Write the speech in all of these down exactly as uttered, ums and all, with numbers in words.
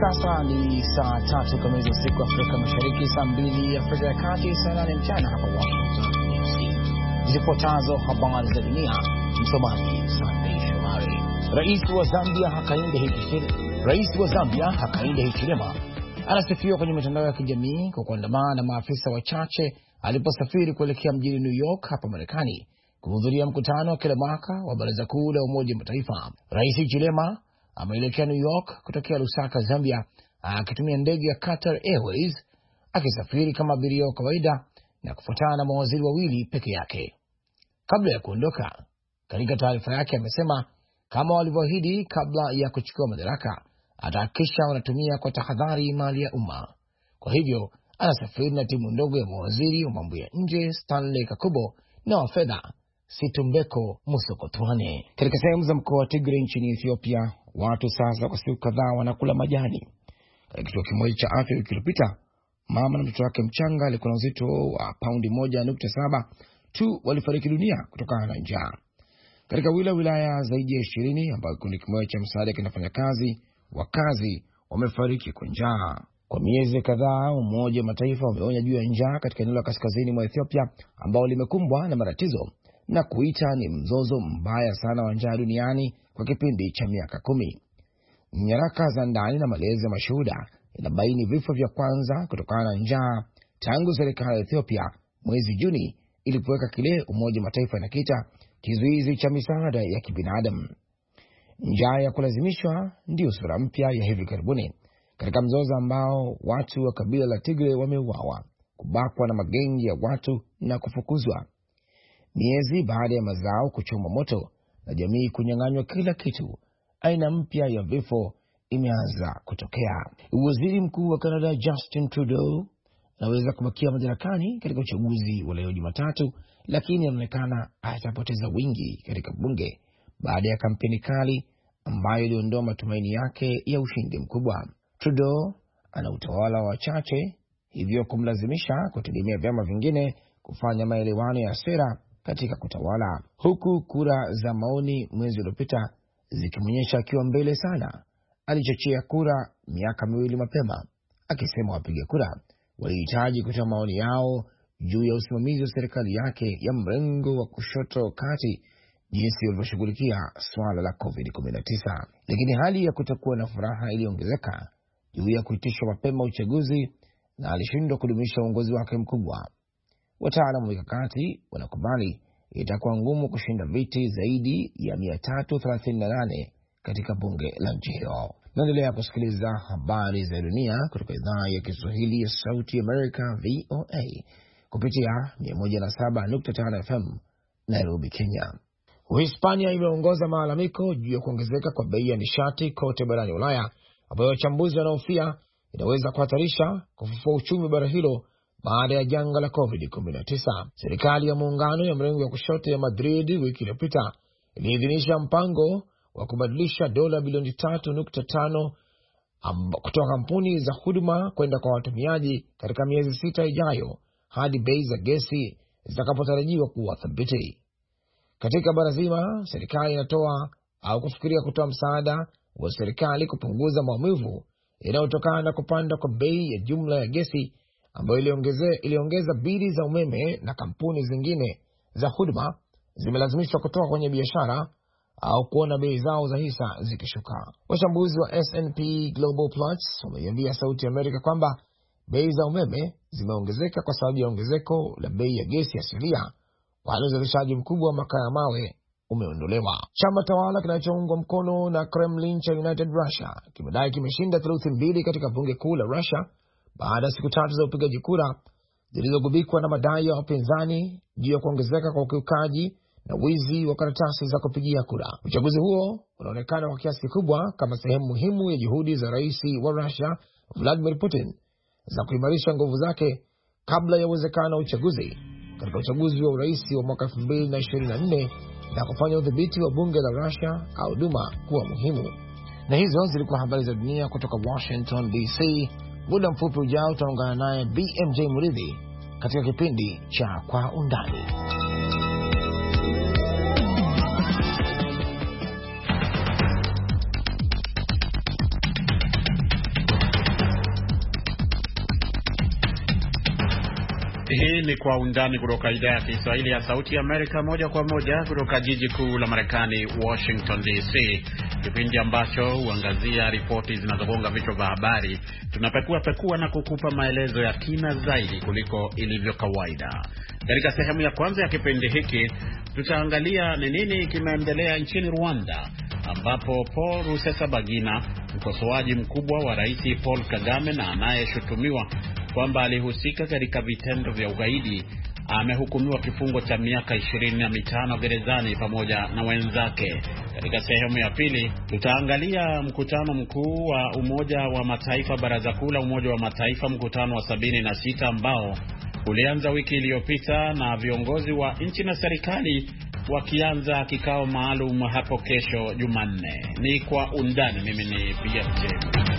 sasa ni saa tatu kamili usiku Afrika Mashariki, saa mbili Afrika ya Kati, saa nane mchana hapa Washington D C. Zifuatazo habari za dunia, msomaji Sunday Shomari. Rais wa Zambia Hakainde Hichilema, Rais wa Zambia Hakainde Hichilema anasifiwa kwenye mitandao ya kijamii kwa kuandamana na maafisa wachache aliposafiri kuelekea mjini New York hapa Marekani kuhudhuria mkutano wa kila mwaka wa Baraza Kuu la Umoja wa Mataifa. Rais Hichilema ameelekea New York kutokea Lusaka, Zambia, akitumia ndege ya Qatar Airways, akisafiri kama abiria wa kawaida na kufuatana na mawaziri wawili peke yake. Kabla ya kuondoka, katika taarifa yake amesema kama walivyoahidi kabla ya kuchukua madaraka, atahakikisha wanatumia kwa tahadhari mali ya umma. Kwa hivyo anasafiri na timu ndogo ya mawaziri wa mambo ya nje Stanley Kakubo na wa fedha Situmbeko Musokotwane. Katika sehemu za mkoa wa Tigray nchini Ethiopia, watu sasa kwa siku kadhaa wanakula majani. Katika kituo kimoja cha afya wiki iliyopita, mama na mtoto wake mchanga alikuwa na uzito wa paundi moja nukta saba tu walifariki dunia kutokana na njaa. Katika wila wilaya zaidi ya ishirini ambayo kundi kimoja cha msaada kinafanya kazi, wakazi wamefariki kwa njaa. Kwa miezi kadhaa, Umoja wa Mataifa umeonya juu ya njaa katika eneo la kaskazini mwa Ethiopia ambao limekumbwa na matatizo na kuita ni mzozo mbaya sana wa njaa duniani kwa kipindi cha miaka kumi. Nyaraka za ndani na malezi ya mashuhuda inabaini vifo vya kwanza kutokana na njaa tangu serikali ya Ethiopia mwezi Juni ilipoweka kile Umoja wa Mataifa inakiita kizuizi cha misaada ya kibinadamu. Njaa ya kulazimishwa ndio sura mpya ya hivi karibuni katika mzozo ambao watu wa kabila la Tigray wameuawa, kubakwa na magengi ya watu na kufukuzwa. Miezi baada ya mazao kuchoma moto na jamii kunyang'anywa kila kitu, aina mpya ya vifo imeanza kutokea. Waziri Mkuu wa Canada Justin Trudeau anaweza kubakia madarakani katika uchaguzi wa leo Jumatatu, lakini inaonekana atapoteza wingi katika bunge baada ya kampeni kali ambayo iliondoa matumaini yake ya ushindi mkubwa. Trudeau ana utawala wa wachache, hivyo kumlazimisha kutegemea vyama vingine kufanya maelewano ya sera katika kutawala. Huku kura za maoni mwezi uliopita zikimonyesha akiwa mbele sana, alichochea kura miaka miwili mapema, akisema wapiga kura walihitaji kutoa maoni yao juu ya usimamizi wa serikali yake ya mrengo wa kushoto kati, jinsi walivyoshughulikia swala la covid kumi na tisa. Lakini hali ya kutokuwa na furaha iliongezeka juu ya kuitishwa mapema uchaguzi, na alishindwa kudumisha uongozi wake mkubwa. Wataalamu wa mikakati wanakubali itakuwa ngumu kushinda viti zaidi ya mia tatu thelathini na nane katika bunge la nchi hiyo. Naendelea kusikiliza habari za dunia kutoka idhaa ya Kiswahili ya Sauti Amerika V O A kupitia mia moja na saba nukta tano F M Nairobi, Kenya. Uhispania imeongoza malalamiko juu ya kuongezeka kwa bei ya nishati kote barani Ulaya, ambayo wachambuzi wanaofia inaweza kuhatarisha kufufua uchumi bara hilo baada ya janga la covid kumi na tisa. Serikali ya muungano ya mrengo wa kushoto ya Madrid wiki iliyopita iliidhinisha mpango wa kubadilisha dola bilioni tatu nukta tano kutoka kampuni za huduma kwenda kwa watumiaji katika miezi sita ijayo hadi bei za gesi zitakapotarajiwa kuwa thabiti. Katika bara zima, serikali inatoa au kufikiria kutoa msaada wa serikali kupunguza maumivu yanayotokana na kupanda kwa bei ya jumla ya gesi ambayo iliongeza iliongeza bili za umeme, na kampuni zingine za huduma zimelazimishwa kutoka kwenye biashara au kuona bei zao za hisa zikishuka. Wachambuzi wa S and P Global Platts wameiambia Sauti ya Amerika kwamba bei za umeme zimeongezeka kwa sababu ya ongezeko la bei ya gesi asilia, wale uzalishaji mkubwa wa makaa ya mawe umeondolewa. Chama tawala kinachoungwa mkono na Kremlin cha United Russia kimedai kimeshinda theluthi mbili katika bunge kuu la Russia baada ya siku tatu za upigaji kura zilizogubikwa na madai ya wapinzani juu ya kuongezeka kwa ukiukaji na wizi wa karatasi za kupigia kura. Uchaguzi huo unaonekana kwa kiasi kikubwa kama sehemu muhimu ya juhudi za rais wa Russia Vladimir Putin za kuimarisha nguvu zake kabla ya uwezekano wa uchaguzi katika uchaguzi wa urais wa mwaka elfu mbili na ishirini na nne na kufanya udhibiti wa bunge la Russia au Duma kuwa muhimu. Na hizo zilikuwa habari za dunia kutoka Washington D C. Muda mfupi ujao utaungana naye B M J Muridhi katika kipindi cha Kwa Undani. ni Kwa Undani kutoka idhaa ya Kiswahili ya Sauti ya Amerika, moja kwa moja kutoka jiji kuu la Marekani, Washington D C. Kipindi ambacho huangazia ripoti zinazogonga vichwa vya habari. Tunapekua pekua na kukupa maelezo ya kina zaidi kuliko ilivyo kawaida. Katika sehemu ya kwanza ya kipindi hiki, tutaangalia ni nini kimeendelea nchini Rwanda, ambapo Paul Rusesabagina, mkosoaji mkubwa wa Rais Paul Kagame na anayeshutumiwa kwamba alihusika katika vitendo vya ugaidi, amehukumiwa kifungo cha miaka ishirini na mitano gerezani pamoja na wenzake. Katika sehemu ya pili, tutaangalia mkutano mkuu wa Umoja wa Mataifa, Baraza Kuu la Umoja wa Mataifa, mkutano wa sabini na sita ambao ulianza wiki iliyopita na viongozi wa nchi na serikali wakianza kikao maalum hapo kesho Jumanne. Ni Kwa Undani. Mimi ni B M J.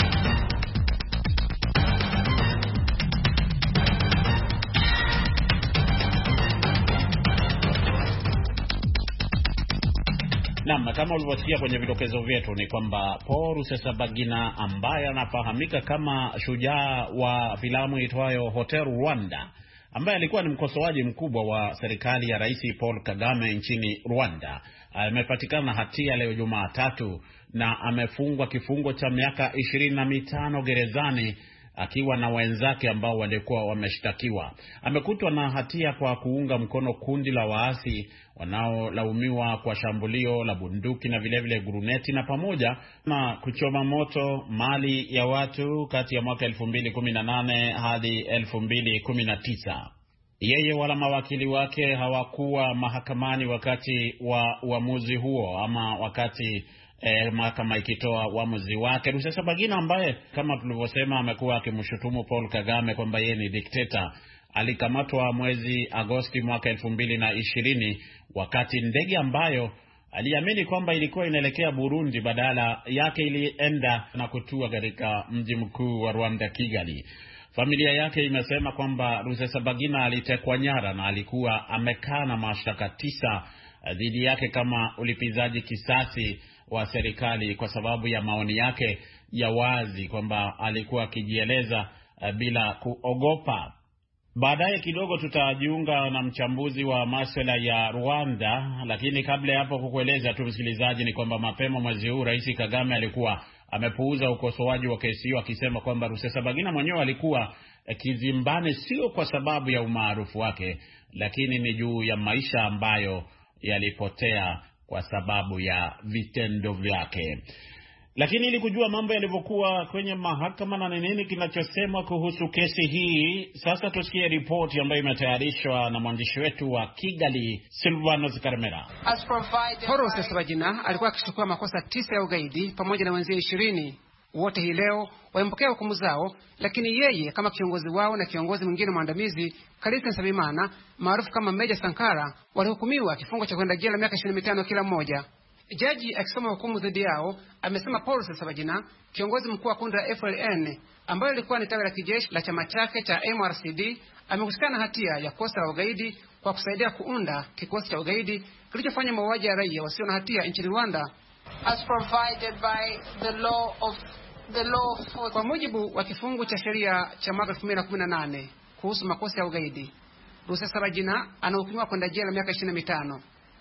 Naam, kama ulivyosikia kwenye vidokezo vyetu ni kwamba Paul Rusesabagina, ambaye anafahamika kama shujaa wa filamu itwayo Hotel Rwanda, ambaye alikuwa ni mkosoaji mkubwa wa serikali ya Rais Paul Kagame nchini Rwanda, amepatikana hatia leo Jumatatu na amefungwa kifungo cha miaka ishirini na mitano gerezani akiwa na wenzake ambao walikuwa wameshtakiwa. Amekutwa na hatia kwa kuunga mkono kundi la waasi wanaolaumiwa kwa shambulio la bunduki na vile vile guruneti, na pamoja na kuchoma moto mali ya watu kati ya mwaka elfu mbili kumi na nane hadi elfu mbili kumi na tisa. Yeye wala mawakili wake hawakuwa mahakamani wakati wa uamuzi huo, ama wakati Eh, mahakama ikitoa uamuzi wake. Rusesabagina, ambaye kama tulivyosema amekuwa akimshutumu Paul Kagame kwamba yeye ni dikteta, alikamatwa mwezi Agosti mwaka elfu mbili na ishirini wakati ndege ambayo aliamini kwamba ilikuwa inaelekea Burundi badala yake ilienda na kutua katika mji mkuu wa Rwanda, Kigali. Familia yake imesema kwamba Rusesabagina alitekwa nyara na alikuwa amekaa na mashtaka tisa dhidi yake kama ulipizaji kisasi wa serikali kwa sababu ya maoni yake ya wazi kwamba alikuwa akijieleza uh, bila kuogopa. Baadaye kidogo tutajiunga na mchambuzi wa masuala ya Rwanda, lakini kabla ya hapo kukueleza tu msikilizaji ni kwamba mapema mwezi huu Rais Kagame alikuwa amepuuza ukosoaji wa kesi hiyo, akisema kwamba Rusesabagina mwenyewe alikuwa eh, kizimbani sio kwa sababu ya umaarufu wake, lakini ni juu ya maisha ambayo yalipotea kwa sababu ya vitendo vyake. Lakini ili kujua mambo yalivyokuwa kwenye mahakama na nini kinachosemwa kuhusu kesi hii, sasa tusikie ripoti ambayo imetayarishwa na mwandishi wetu wa Kigali, Silvanos Karmera. Paul Rusesabagina alikuwa akishtakiwa makosa tisa ya ugaidi pamoja na wenzie ishirini. Wote hii leo wamepokea hukumu zao, lakini yeye kama kiongozi wao na kiongozi mwingine mwandamizi Kalisa Nsabimana maarufu kama Meja Sankara walihukumiwa kifungo cha kwenda jela miaka ishirini na mitano kila mmoja. Jaji akisoma hukumu dhidi yao amesema Paul Rusesabagina, kiongozi mkuu wa kundi la F L N ambayo ilikuwa ni tawi la kijeshi la chama chake cha M R C D, amekutikana hatia ya kosa la ugaidi kwa kusaidia kuunda kikosi cha ugaidi kilichofanya mauaji ya raia wasio na hatia nchini Rwanda, as provided by the law of the law for... Kwa mujibu wa kifungu cha sheria cha mwaka elfu mbili kumi na nane kuhusu makosa ya ugaidi, Rusesabagina anahukumiwa kwenda jela miaka ishirini na mitano.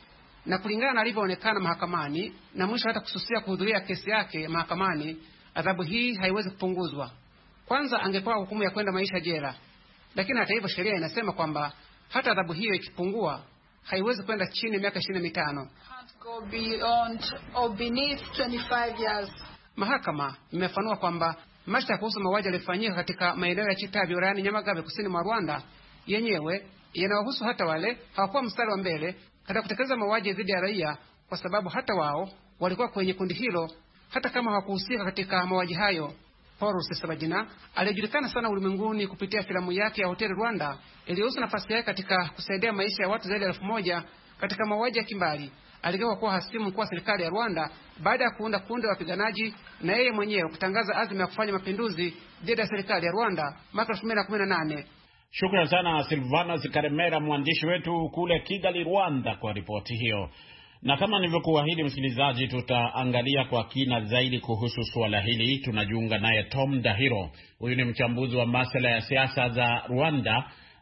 Na kulingana na alivyoonekana mahakamani na mwisho hata kususia kuhudhuria kesi yake mahakamani, adhabu hii haiwezi kupunguzwa. Kwanza angekuwa hukumu ya kwenda maisha jela, lakini hata hivyo sheria inasema kwamba hata adhabu hiyo ikipungua haiwezi kwenda chini miaka ishirini na mitano. Go beyond or beneath twenty-five years. Mahakama imefanua kwamba mashtaka kuhusu mauaji yaliyofanyika katika maeneo ya Kitabi wilayani Nyamagabe kusini mwa Rwanda yenyewe yanawahusu hata wale hawakuwa mstari wa mbele katika kutekeleza mauaji dhidi ya raia, kwa sababu hata wao walikuwa kwenye kundi hilo hata kama hawakuhusika katika mauaji hayo. Paul Rusesabagina alijulikana sana ulimwenguni kupitia filamu yake ya Hotel Rwanda iliyohusu nafasi yake katika kusaidia maisha ya watu zaidi ya elfu moja katika mauaji ya kimbali. Aligeuka kuwa hasimu mkuu wa serikali ya Rwanda baada ya kuunda kundi la wapiganaji na yeye mwenyewe kutangaza azma ya kufanya mapinduzi dhidi ya serikali ya Rwanda mwaka elfu mbili kumi na nane. Shukrani sana Silvanos Karmera, mwandishi wetu kule Kigali, Rwanda, kwa ripoti hiyo. Na kama nilivyokuahidi msikilizaji, tutaangalia kwa kina zaidi kuhusu suala hili. Tunajiunga naye Tom Dahiro. Huyu ni mchambuzi wa masuala ya siasa za Rwanda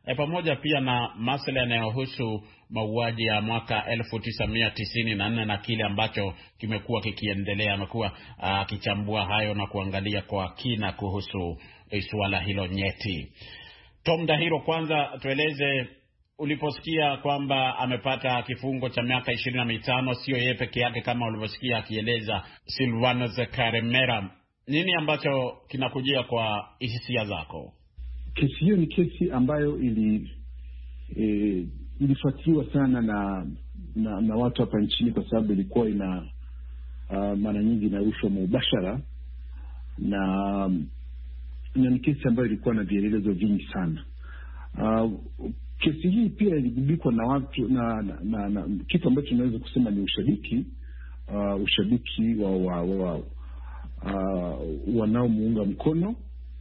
e, pamoja pia na masuala yanayohusu mauaji ya mwaka elfu tisa mia tisini na nne na kile ambacho kimekuwa kikiendelea. Amekuwa akichambua uh, hayo na kuangalia kwa kina kuhusu eh, suala hilo nyeti. Tom Ndahiro, kwanza tueleze, uliposikia kwamba amepata kifungo cha miaka ishirini na mitano, sio yeye peke yake kama ulivyosikia akieleza Silvanus Karemera, nini ambacho kinakujia kwa hisia zako? Kesi hiyo ni kesi ambayo ili e, ilifuatiliwa sana na, na na watu hapa nchini kwa sababu ilikuwa ina uh, mara nyingi inarushwa mubashara, na na ni kesi ambayo ilikuwa na vielelezo vingi sana. Uh, kesi hii pia iligubikwa na watu na, na, na, na kitu ambacho tunaweza kusema ni ushabiki uh, ushabiki wa, wa, wa uh, wanaomuunga mkono,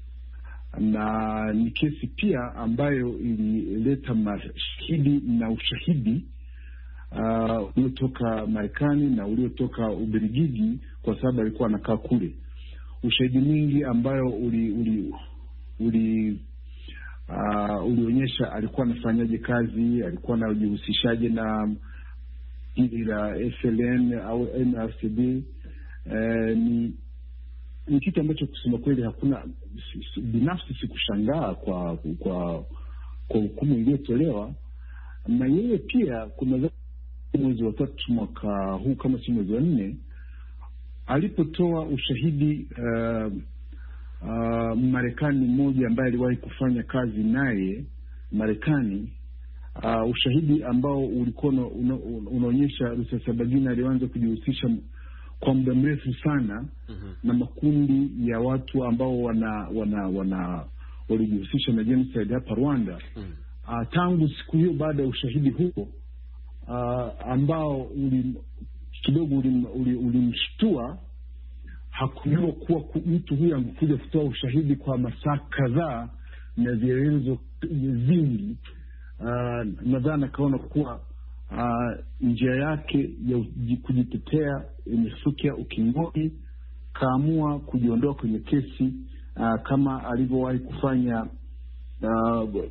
na ni kesi pia ambayo ilileta mashahidi na ushahidi uh, uliotoka Marekani na uliotoka Ubelgiji, kwa sababu alikuwa anakaa kule. Ushahidi mwingi ambayo uli uli uli uh, ulionyesha alikuwa anafanyaje kazi, alikuwa anajihusishaje na hili la F L N au N R C D. Uh, ni ni kitu ambacho kusema kweli hakuna, binafsi sikushangaa kwa kwa kwa hukumu iliyotolewa. Na yeye pia kuna mwezi wa tatu mwaka huu, kama si mwezi wa nne, alipotoa ushahidi uh, uh, Marekani mmoja ambaye aliwahi kufanya kazi naye Marekani, uh, ushahidi ambao ulikuwa unaonyesha Rusesabagina alianza kujihusisha kwa muda mrefu sana mm-hmm. na makundi ya watu ambao wana wana wana walijihusisha na genocide hapa Rwanda. Mm-hmm. Uh, tangu siku hiyo, baada ya ushahidi huo uh, ambao uli kidogo ulimshtua, uli, uli hakujua kuwa mtu huyu angekuja kutoa ushahidi kwa masaa kadhaa na vielelezo vingi. Uh, nadhani akaona kuwa uh, njia yake ya kujitetea imefikia ukingoni, kaamua kujiondoa kwenye kesi uh, kama alivyowahi kufanya uh,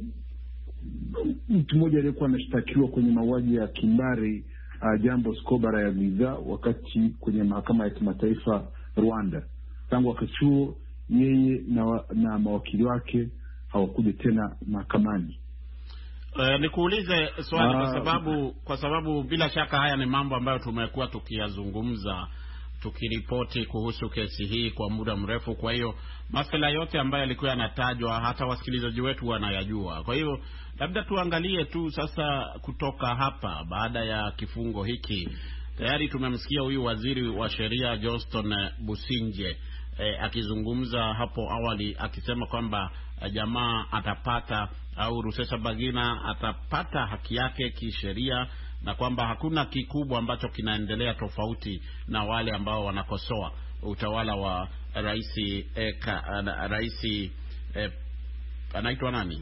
mtu mmoja aliyekuwa anashtakiwa kwenye mauaji ya kimbari uh, Jambo Skobara ya Giza wakati kwenye mahakama ya kimataifa Rwanda. Tangu wakati huo yeye na, na mawakili wake hawakuja tena mahakamani. Uh, nikuulize swali uh, kwa sababu kwa sababu bila shaka haya ni mambo ambayo tumekuwa tukiyazungumza, tukiripoti kuhusu kesi hii kwa muda mrefu. Kwa hiyo masuala yote ambayo yalikuwa yanatajwa hata wasikilizaji wetu wanayajua. Kwa hiyo labda tuangalie tu sasa kutoka hapa, baada ya kifungo hiki. Tayari tumemsikia huyu waziri wa sheria Johnston Businje eh, akizungumza hapo awali akisema kwamba eh, jamaa atapata au Rusesabagina atapata haki yake kisheria, na kwamba hakuna kikubwa ambacho kinaendelea tofauti na wale ambao wanakosoa utawala wa rais eh, rais eh, anaitwa nani?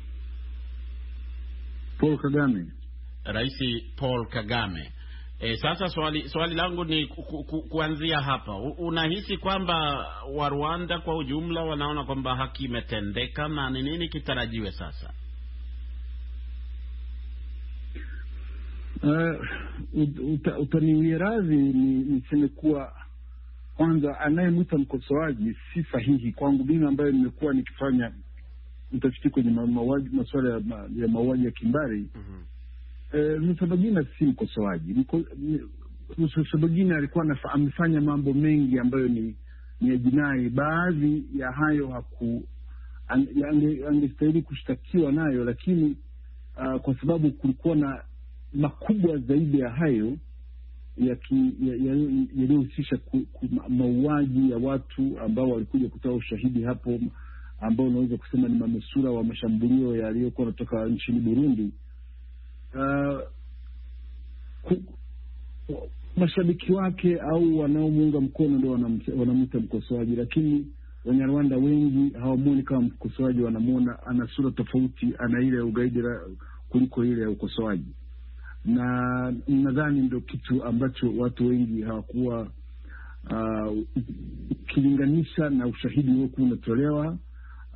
Paul Kagame. Rais Paul Kagame. E, sasa swali swali langu ni ku, ku, kuanzia hapa. Unahisi kwamba wa Rwanda kwa ujumla wanaona kwamba haki imetendeka, na ni nini kitarajiwe sasa? Uh, uta, utaniwie radhi niseme kuwa kwanza anayemwita mkosoaji si sahihi kwangu mimi, ambaye nimekuwa nikifanya utafiti kwenye mauaji, masuala ya, ma, ya mauaji ya kimbari. Mm-hmm. Eh, Rusesabagina si mkosoaji. Rusesabagina alikuwa amefanya mambo mengi ambayo ni ni ya jinai. Baadhi ya hayo haku angestahili kushtakiwa nayo, lakini uh, kwa sababu kulikuwa na makubwa zaidi ya hayo yaliyohusisha ya, ya mauaji ya watu ambao walikuja kutoa ushahidi hapo, ambao unaweza kusema ni manusura wa mashambulio yaliyokuwa kutoka nchini Burundi. Uh, ku, mashabiki wake au wanaomuunga mkono ndio wanamwita mkosoaji, lakini Wanyarwanda wengi hawamuoni kama mkosoaji, wanamuona ana sura tofauti, ana ile ugaidi kuliko ile ya ukosoaji. Na nadhani ndio kitu ambacho watu wengi hawakuwa uh, ukilinganisha na ushahidi uliokuwa unatolewa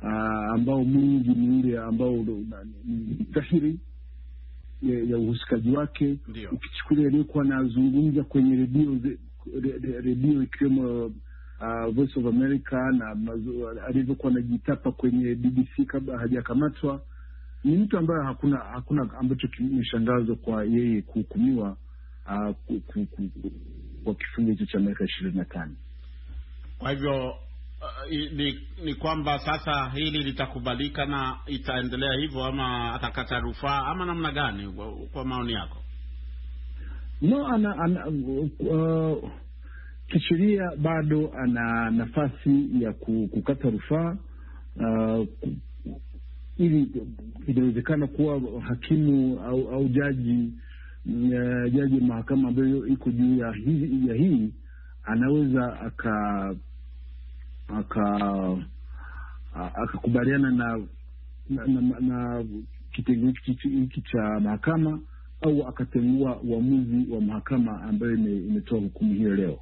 uh, ambao mwingi ni ule ambao ni dhahiri ya, ya uhusikaji wake. Ukichukulia aliyekuwa anazungumza kwenye redio redio ikiwemo uh, Voice of America na alivyokuwa anajitapa kwenye B B C kabla hajakamatwa, ni mtu ambaye hakuna hakuna ambacho kimeshangazwa kwa yeye kuhukumiwa uh, ku, ku, ku, kwa kifungo hicho cha miaka ishirini na tano. Kwa hivyo uh, ni, ni kwamba sasa hili litakubalika na itaendelea hivyo, ama atakata rufaa ama namna gani kwa, kwa maoni yako? No, ana, ana uh, kisheria bado ana nafasi ya kukata rufaa uh, ili inawezekana kuwa hakimu au, au jaji uh, jaji mahakama ambayo iko juu ya hii, ya hii anaweza aka aka akakubaliana na na, na, na kitengo hiki cha mahakama au akatengua uamuzi wa mahakama ambayo imetoa hukumu hiyo leo.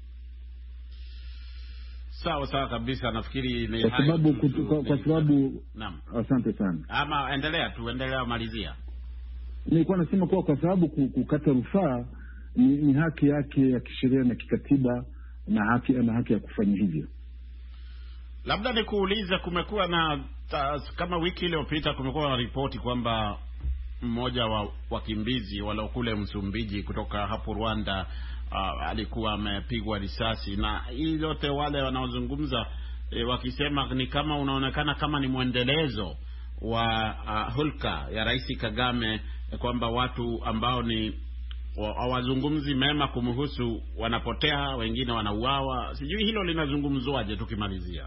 Sawa sawa kabisa, nafikiri ni kwa sababu kwa, kwa sababu naam, asante sana. Ama endelea tu, endelea malizia. Nilikuwa nasema kwa kwa sababu kukata rufaa ni, ni haki yake ya kisheria na kikatiba, na haki na haki ya kufanya hivyo. Labda nikuulize, kumekuwa na ta, kama wiki iliyopita kumekuwa na ripoti kwamba mmoja wa wakimbizi wale kule Msumbiji kutoka hapo Rwanda uh, alikuwa amepigwa risasi, na hii yote wale wanaozungumza e, wakisema ni kama unaonekana kama ni mwendelezo wa uh, hulka ya Rais Kagame, kwamba watu ambao ni hawazungumzi mema kumhusu wanapotea, wengine wanauawa. Sijui hilo linazungumzwaje tukimalizia?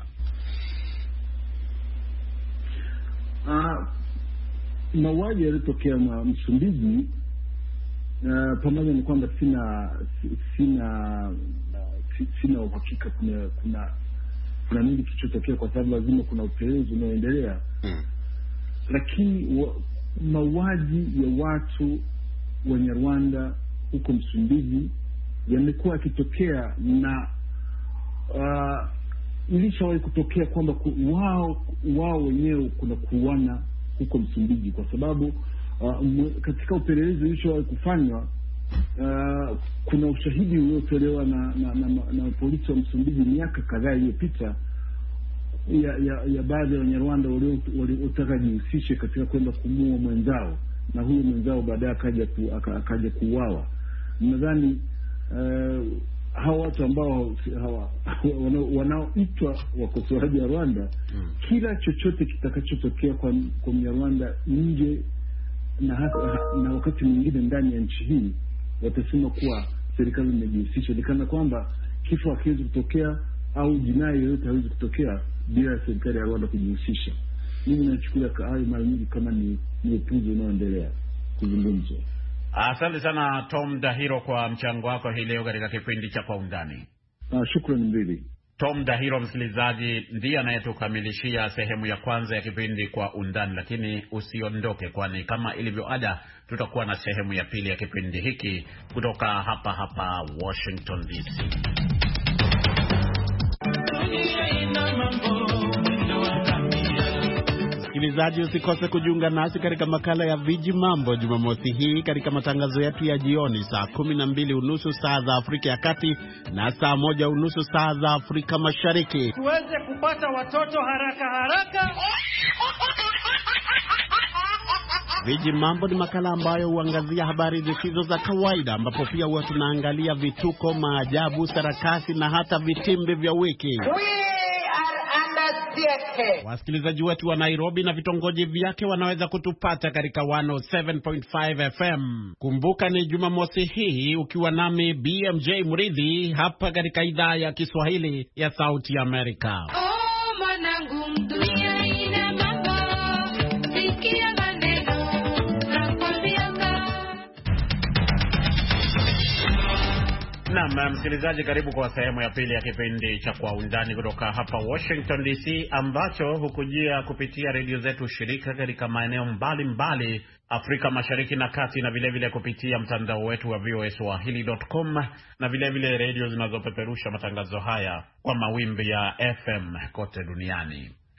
Uh, mauaji yalitokea na Msumbiji, uh, pamoja na kwamba sina sina sina uhakika kuna kuna kuna nini kilichotokea, kwa sababu lazima kuna upelelezi unaoendelea. Hmm. Lakini mauaji ya watu wa Rwanda huko Msumbiji yamekuwa yakitokea, na uh, ilishawahi kutokea kwamba wao wao wenyewe kuna kuuana huko Msumbiji, kwa sababu uh, katika upelelezi ulishawahi kufanywa uh, kuna ushahidi uliotolewa na na, na, na, na polisi wa Msumbiji miaka kadhaa iliyopita ya ya, ya baadhi ya Wanyarwanda waliotaka jihusishe katika kwenda kumuua mwenzao, na huyo mwenzao baadaye akaja ku, akaja kuuawa. Nadhani uh, hawa watu ambao hawa wanaoitwa wakosoaji wa Rwanda, mm. kila chochote kitakachotokea kwa kwa Rwanda nje na hata, na wakati mwingine ndani ya nchi hii, watasema kuwa serikali imejihusisha, nikana kwamba kifo hakiwezi kutokea au jinai yoyote haiwezi kutokea bila serikali ya Rwanda kujihusisha. Mimi nachukulia hayo mara nyingi kama ni ni upuzi unaoendelea kuzungumzwa. Asante sana Tom Dahiro kwa mchango wako hii leo katika kipindi cha Kwa Undani. Ah, shukrani mbili. Tom Dahiro, msikilizaji, ndiye anayetukamilishia sehemu ya kwanza ya kipindi Kwa Undani, lakini usiondoke, kwani kama ilivyo ada tutakuwa na sehemu ya pili ya kipindi hiki kutoka hapa hapa Washington D C. Msikilizaji, usikose kujiunga nasi katika makala ya Viji Mambo Jumamosi hii katika matangazo yetu ya jioni saa kumi na mbili unusu saa za Afrika ya Kati na saa moja unusu saa za Afrika Mashariki. Tuweze kupata watoto haraka haraka. Viji Mambo ni makala ambayo huangazia habari zisizo za kawaida, ambapo pia huwa tunaangalia vituko, maajabu, sarakasi na hata vitimbi vya wiki. Wasikilizaji wetu wa Nairobi na vitongoji vyake wanaweza kutupata katika one oh seven point five F M. Kumbuka ni Jumamosi hii ukiwa nami B M J Mridhi hapa katika idhaa ya Kiswahili ya Sauti ya Amerika. Oh, manangu dunia ina mambo, sikia maneno nakwambianga. Naam, msikilizaji, karibu kwa sehemu ya pili ya kipindi cha Kwa Undani kutoka hapa Washington D C, ambacho hukujia kupitia redio zetu shirika katika maeneo mbalimbali Afrika Mashariki na Kati, na vile vile kupitia mtandao wetu wa V O S Swahili dot com, na vile vile redio zinazopeperusha matangazo haya kwa mawimbi ya F M kote duniani.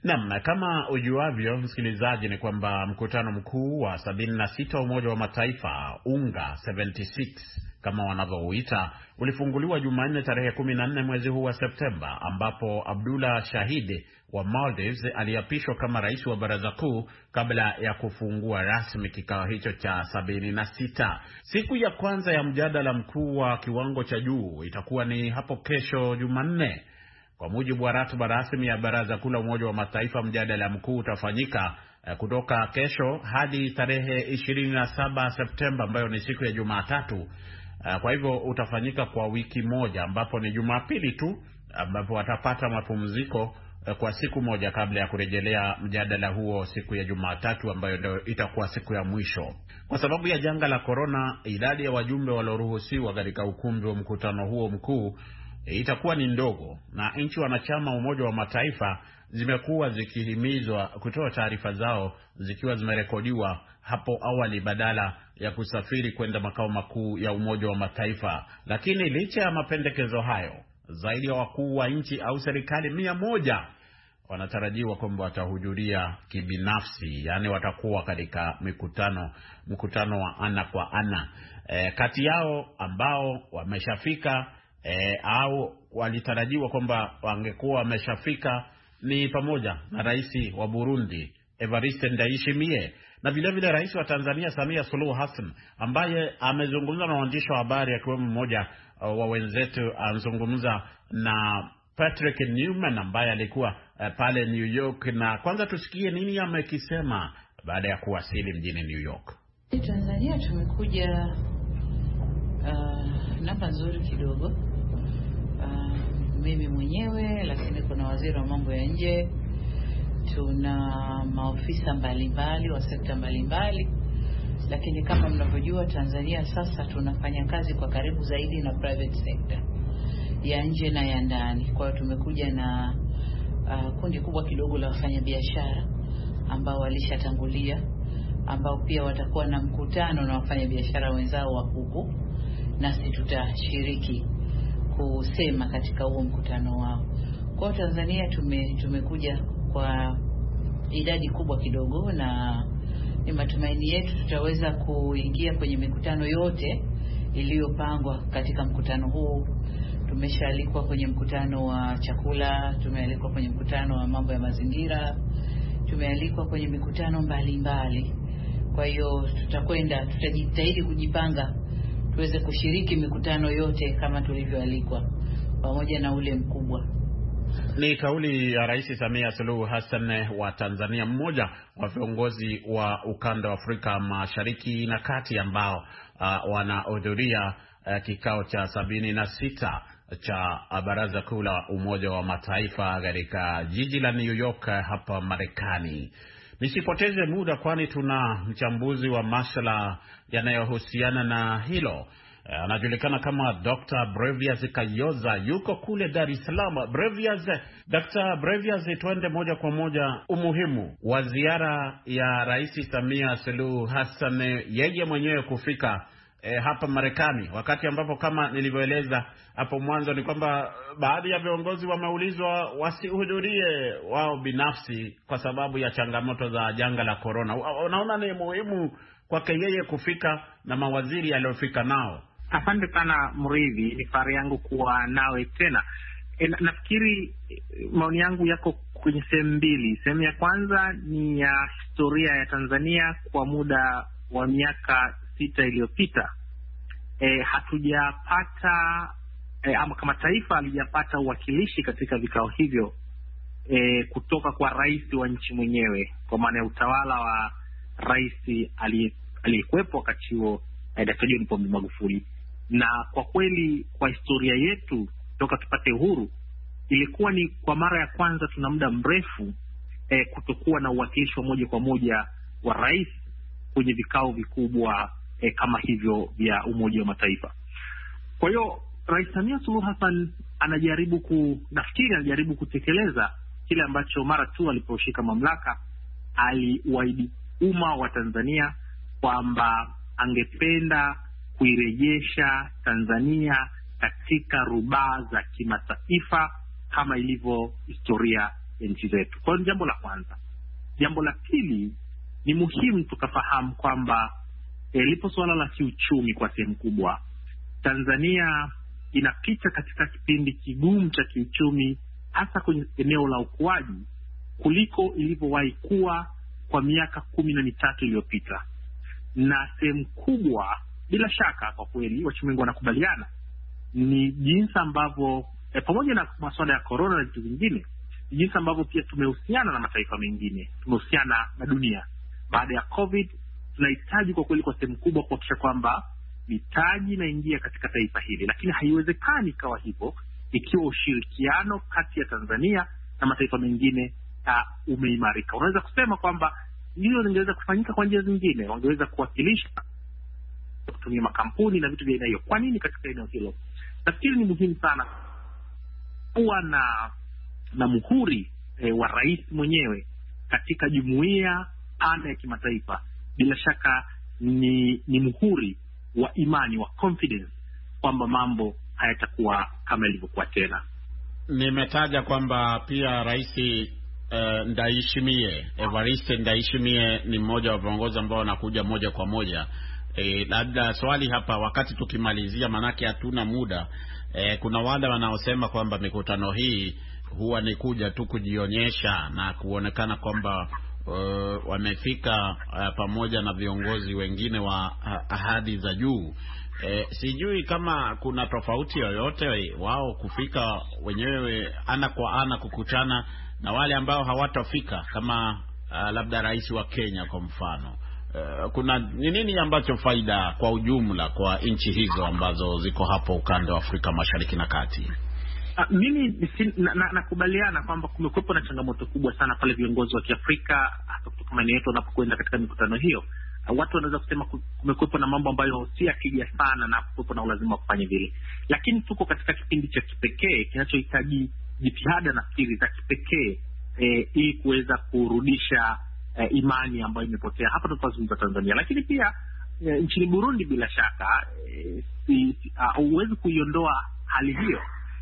Naam, kama ujuavyo msikilizaji, ni kwamba mkutano mkuu wa sabini na sita wa Umoja wa Mataifa, UNGA sabini na sita kama wanavyouita, ulifunguliwa Jumanne tarehe kumi na nne mwezi huu wa Septemba, ambapo Abdullah Shahid wa Maldives aliapishwa kama rais wa baraza kuu kabla ya kufungua rasmi kikao hicho cha sabini na sita. Siku ya kwanza ya mjadala mkuu wa kiwango cha juu itakuwa ni hapo kesho Jumanne. Kwa mujibu wa ratiba rasmi ya Baraza Kuu la Umoja wa Mataifa, mjadala mkuu utafanyika uh, kutoka kesho hadi tarehe ishirini na saba Septemba, ambayo ni siku ya Jumatatu. Uh, kwa hivyo utafanyika kwa wiki moja, ambapo ni Jumapili tu ambapo watapata mapumziko uh, kwa siku moja kabla ya kurejelea mjadala huo siku ya Jumatatu, ambayo ndio itakuwa siku ya mwisho. Kwa sababu ya janga la corona, idadi ya wajumbe walioruhusiwa katika ukumbi wa mkutano huo mkuu itakuwa ni ndogo, na nchi wanachama Umoja wa Mataifa zimekuwa zikihimizwa kutoa taarifa zao zikiwa zimerekodiwa hapo awali badala ya kusafiri kwenda makao makuu ya Umoja wa Mataifa. Lakini licha ya mapendekezo hayo, zaidi ya wakuu wa nchi au serikali mia moja wanatarajiwa kwamba watahudhuria kibinafsi, yani watakuwa katika mikutano mkutano wa ana kwa ana. E, kati yao ambao wameshafika E, au walitarajiwa kwamba wangekuwa wameshafika ni pamoja na rais wa Burundi Evariste Ndayishimiye, na vile vile rais wa Tanzania Samia Suluhu Hassan, ambaye amezungumza na waandishi wa habari, akiwemo mmoja uh, wa wenzetu anazungumza na Patrick Newman ambaye alikuwa uh, pale New York. Na kwanza tusikie nini amekisema baada ya kuwasili mjini New York. Tanzania tumekuja uh, namba nzuri kidogo. Uh, mimi mwenyewe, lakini kuna waziri wa mambo ya nje, tuna maofisa mbalimbali wa sekta mbalimbali, lakini kama mnavyojua Tanzania sasa tunafanya kazi kwa karibu zaidi na private sector ya nje na ya ndani. Kwa hiyo tumekuja na uh, kundi kubwa kidogo la wafanyabiashara ambao walishatangulia, ambao pia watakuwa na mkutano na wafanyabiashara wenzao wa huku, nasi tutashiriki kusema katika huo mkutano wao. Kwa Tanzania tume, tumekuja kwa idadi kubwa kidogo, na ni matumaini yetu tutaweza kuingia kwenye mikutano yote iliyopangwa katika mkutano huu. Tumeshaalikwa kwenye mkutano wa chakula, tumealikwa kwenye mkutano wa mambo ya mazingira, tumealikwa kwenye mikutano mbalimbali. Kwa hiyo tutakwenda, tutajitahidi kujipanga tuweze kushiriki mikutano yote kama tulivyoalikwa, pamoja na ule mkubwa. Ni kauli ya Rais Samia Suluhu Hassan wa Tanzania, mmoja wa viongozi wa ukanda wa Afrika Mashariki na Kati ambao uh, wanahudhuria uh, kikao cha sabini na sita cha Baraza Kuu la Umoja wa Mataifa katika jiji la New York hapa Marekani. Nisipoteze muda, kwani tuna mchambuzi wa masuala yanayohusiana na hilo. Anajulikana kama Doctor Brevias Kayoza, yuko kule Dar es Salaam. Brevias, Doctor Brevias, tuende moja kwa moja umuhimu wa ziara ya Rais Samia Suluhu Hassan yeye mwenyewe kufika E, hapa Marekani, wakati ambapo kama nilivyoeleza hapo mwanzo ni kwamba baadhi ya viongozi wameulizwa wasihudhurie wao binafsi kwa sababu ya changamoto za janga la corona. Unaona ni muhimu kwake yeye kufika na mawaziri aliyofika nao? Asante sana Mridhi, ni fahari yangu kuwa nawe tena. E, na, nafikiri maoni yangu yako kwenye sehemu mbili. Sehemu ya kwanza ni ya historia ya Tanzania kwa muda wa miaka sita iliyopita. E, hatujapata e, ama kama taifa halijapata uwakilishi katika vikao hivyo e, kutoka kwa rais wa nchi mwenyewe, kwa maana ya utawala wa rais aliyekuwepo wakati huo e, Daktari John Pombe Magufuli. Na kwa kweli kwa historia yetu toka tupate uhuru, ilikuwa ni kwa mara ya kwanza tuna muda mrefu e, kutokuwa na uwakilishi wa moja kwa moja wa rais kwenye vikao vikubwa e, kama hivyo vya Umoja wa Mataifa. Kwa hiyo Rais Samia Suluhu Hassan anajaribu ku nafikiri anajaribu kutekeleza kile ambacho mara tu aliposhika mamlaka aliwaahidi umma wa Tanzania kwamba angependa kuirejesha Tanzania katika rubaa za kimataifa kama ilivyo historia nchi zetu. Kwa hiyo jambo la kwanza. Jambo la pili, ni muhimu tukafahamu kwamba eh, lipo suala la kiuchumi kwa sehemu kubwa. Tanzania inapita katika kipindi kigumu cha kiuchumi, hasa kwenye eneo la ukuaji, kuliko ilivyowahi kuwa kwa miaka kumi na mitatu iliyopita. Na sehemu kubwa, bila shaka kwa kweli wachumi wengi wanakubaliana, ni jinsi ambavyo eh, pamoja na masuala ya corona na vitu vingine, ni jinsi ambavyo pia tumehusiana na mataifa mengine, tumehusiana na dunia. Baada ya COVID tunahitaji kwa kweli kwa sehemu kubwa kuhakikisha kwamba mitaji inaingia katika taifa hili, lakini haiwezekani ikawa hivyo ikiwa ushirikiano kati ya Tanzania na mataifa mengine uh, umeimarika. Unaweza kusema kwamba hilo lingeweza kufanyika kwa njia zingine, wangeweza kuwakilisha kutumia makampuni na vitu vya aina hiyo. Kwa nini katika eneo hilo? Nafikiri ni muhimu sana kuwa na na muhuri e, wa rais mwenyewe katika jumuiya ana ya kimataifa. Bila shaka ni ni muhuri wa imani, wa confidence kwamba mambo hayatakuwa kama ilivyokuwa tena. Nimetaja kwamba pia rais uh, Ndayishimiye, Evariste Ndayishimiye ni mmoja wa viongozi ambao wanakuja moja kwa moja. E, labda swali hapa wakati tukimalizia, manake hatuna muda. E, kuna wale wanaosema kwamba mikutano hii huwa ni kuja tu kujionyesha na kuonekana kwamba uh, wamefika uh, pamoja na viongozi wengine wa uh, ahadi za juu. E, sijui kama kuna tofauti yoyote wao kufika wenyewe ana kwa ana kukutana na wale ambao hawatafika, kama uh, labda rais wa Kenya kwa mfano. Uh, kuna ni nini ambacho faida kwa ujumla kwa nchi hizo ambazo ziko hapo ukanda wa Afrika Mashariki na Kati? Uh, mimi nakubaliana na, na kwamba kumekuwepo na changamoto kubwa sana pale viongozi wa Kiafrika hata kutoka maeneo yetu wanapokwenda katika mikutano hiyo. Uh, watu wanaweza kusema kumekuwepo na mambo ambayo si akija sana na kuwepo na ulazima wa kufanya vile. Lakini tuko katika kipindi cha kipekee kinachohitaji jitihada na fikiri za kipekee eh, ili kuweza kurudisha eh, imani ambayo imepotea. Hapa tunazungumza Tanzania, lakini pia eh, nchini Burundi bila shaka eh, si, uh, uwezi kuiondoa hali hiyo.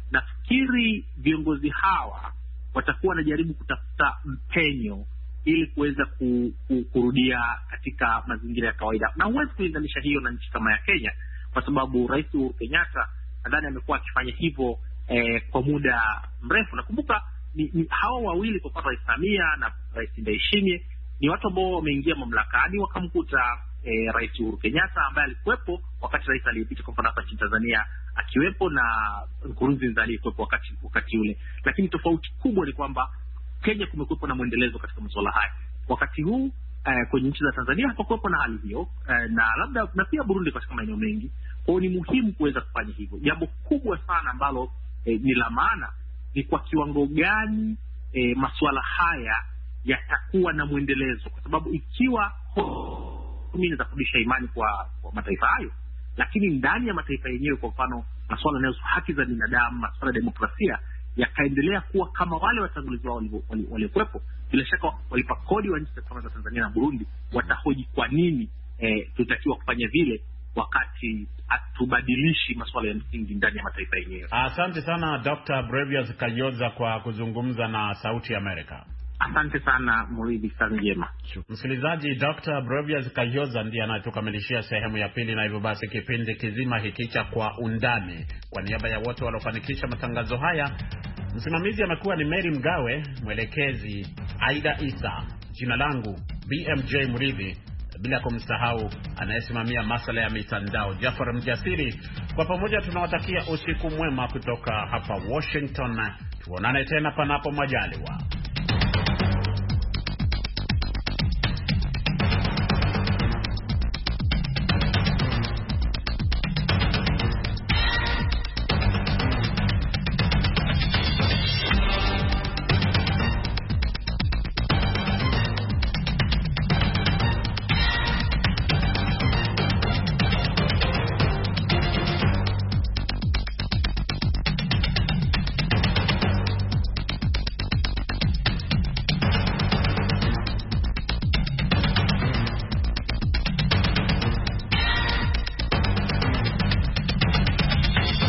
Nafikiri viongozi hawa watakuwa wanajaribu kutafuta mpenyo ili kuweza ku, ku, kurudia katika mazingira ya kawaida. Na huwezi kulinganisha hiyo na nchi kama ya Kenya, kwa sababu Rais Uhuru Kenyatta nadhani amekuwa akifanya hivyo eh, kwa muda mrefu. Nakumbuka ni, ni hawa wawili kwa Rais Samia na Rais Ndayishimiye ni watu ambao wameingia mamlakani wakamkuta eh, Rais Uhuru Kenyatta ambaye alikuwepo wakati rais aliyepita kwa mfano nchini Tanzania akiwepo, na Nkurunziza aliyekuwepo wakati wakati ule. Lakini tofauti kubwa ni kwamba Kenya kumekuwepo na muendelezo katika masuala haya. Wakati huu eh, kwenye nchi za Tanzania hapakuwepo na hali hiyo eh, na labda na pia Burundi katika maeneo mengi. Kwa hiyo ni muhimu kuweza kufanya hivyo. Jambo kubwa sana ambalo eh, ni la maana ni kwa kiwango gani eh, masuala haya yatakuwa na muendelezo, kwa sababu ikiwa mimi nitarudisha imani kwa, kwa mataifa hayo, lakini ndani ya mataifa yenyewe kwa mfano masuala yanayohusu haki za binadamu, masuala ya demokrasia yakaendelea kuwa kama wale watangulizi wao waliokuwepo, bila shaka walipa kodi wa nchi kama za Tanzania na Burundi watahoji kwa nini eh, tutakiwa kufanya vile wakati atubadilishi masuala ya msingi ndani ya mataifa yenyewe. Asante sana Doctor Brevius Kayoza kwa kuzungumza na Sauti Amerika. Asante sana Muridi, sana njema. Msikilizaji, Doctor Brevius Kayoza ndiye anatukamilishia sehemu ya pili, na hivyo basi kipindi kizima hiki cha Kwa Undani, kwa niaba ya wote waliofanikisha matangazo haya, msimamizi amekuwa ni Mary Mgawe, mwelekezi Aida Isa, jina langu B M J Muridi, bila kumsahau anayesimamia masuala ya mitandao Jafar Mjasiri. Kwa pamoja tunawatakia usiku mwema kutoka hapa Washington. Tuonane tena panapo majaliwa.